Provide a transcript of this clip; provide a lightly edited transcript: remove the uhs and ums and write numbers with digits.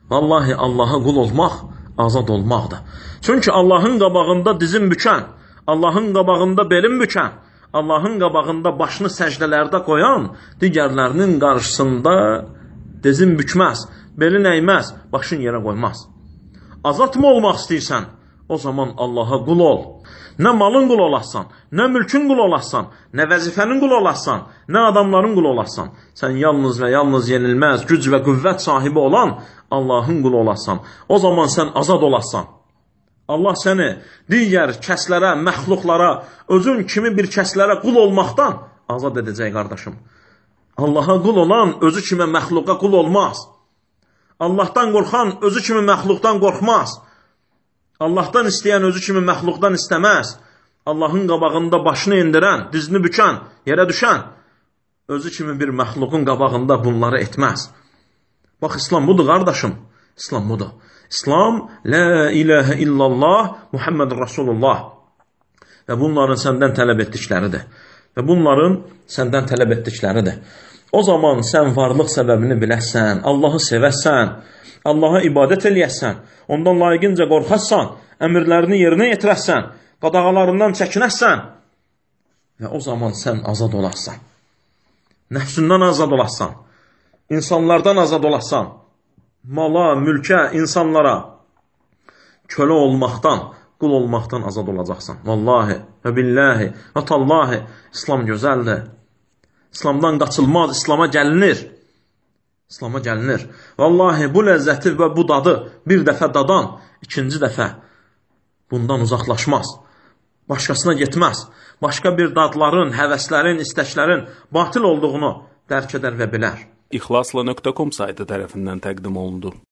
Vallahi Allaha qul olmaq azad olmaqdır. Çünki Allahın qabağında dizin bükən, Allahın qabağında belin bükən, Allahın qabağında başını səcdələrdə qoyan digərlərinin qarşısında dizin bükməz, belin əyməz, başın yerə qoymaz. Azad mı olmaq istəyirsən? O zaman Allaha qul ol. Nə malın qul olasan, nə mülkün qul olasan, nə vəzifənin qul olasan, nə adamların qul olasan. Sən yalnız və yalnız yenilməz, güc və qüvvət sahibi olan Allahın qulu olasan. O zaman sən azad olasan. Allah səni digər kəslərə, məxluqlara, özün kimi bir kəslərə qul olmaqdan azad edəcək, qardaşım. Allaha qul olan özü kimi məxluqa qul olmaz. Allahdan qorxan özü kimi məxluqdan qorxmaz. Allahdan istəyən özü kimi məxluqdan istəməz. Allahın qabağında başını indirən, dizini bükən, yerə düşən, özü kimi bir məxluqun qabağında bunları etməz. Bax, İslam budur, qardaşım. İslam budur. İslam, la ilahə illallah, Muhammedur Rasulullah. Və bunların səndən tələb etdikləridir. Və bunların səndən tələb etdikləridir. O zaman sən varlıq səbəbini biləsən, Allahı sevəsən, Allaha ibadət eləyəsən, ondan layiqincə qorxasan, əmrlərini yerinə yetirəsən, qadağalarından çəkinəsən və o zaman sən azad olarsan. Nəfsündən azad olarsan, insanlardan azad olarsan, mala, mülkə, insanlara kölə olmaqdan, qul olmaqdan azad olacaqsan. Vallahi və billahi və tallahi İslam gözəldir. İslamdan qaçılmaz, İslama gəlinir. İslama gəlinir. Vallahi bu ləzzəti və bu dadı bir dəfə dadan, ikinci dəfə bundan uzaqlaşmaz. Başqasına getməz. Başqa bir dadların, həvəslərin, istəklərin batil olduğunu dərk edər və bilər. İxlasla.com saytı tərəfindən təqdim olundu.